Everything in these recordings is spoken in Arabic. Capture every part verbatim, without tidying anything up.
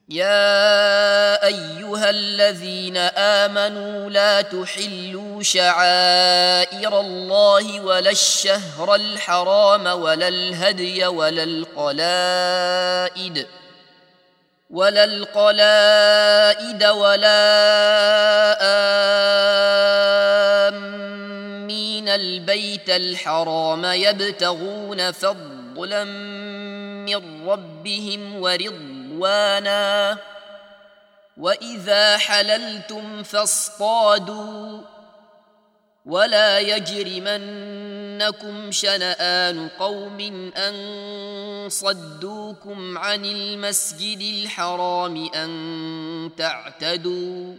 يا أيها الذين آمنوا لا تحلوا شعائر الله ولا الشهر الحرام ولا الهدي ولا القلائد ولا القلائد ولا آمين البيت الحرام يبتغون فضلا من ربهم ورضوانا وإذا حللتم فاصطادوا ولا يجرمنكم شنآن قوم أن صدوكم عن المسجد الحرام أن تعتدوا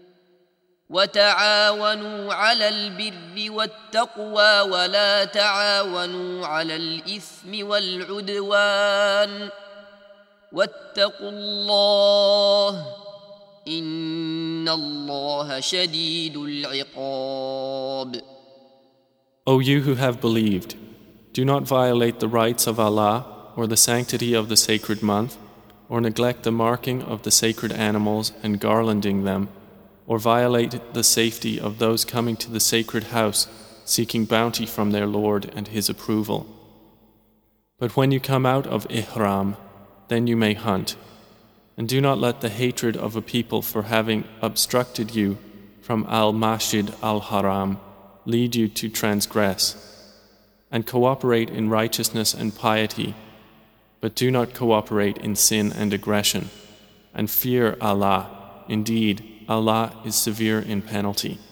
وتعاونوا على البر والتقوى ولا تعاونوا على الإثم والعدوان واتقوا الله إن الله شديد العقاب. O you who have believed, do not violate the rights of Allah or the sanctity of the sacred month, or neglect the marking of the sacred animals and garlanding them, or violate the safety of those coming to the sacred house seeking bounty from their Lord and His approval. But when you come out of ihram, then you may hunt. And do not let the hatred of a people for having obstructed you from al-Masjid al-Haram lead you to transgress. And cooperate in righteousness and piety, but do not cooperate in sin and aggression. And fear Allah. Indeed, Allah is severe in penalty.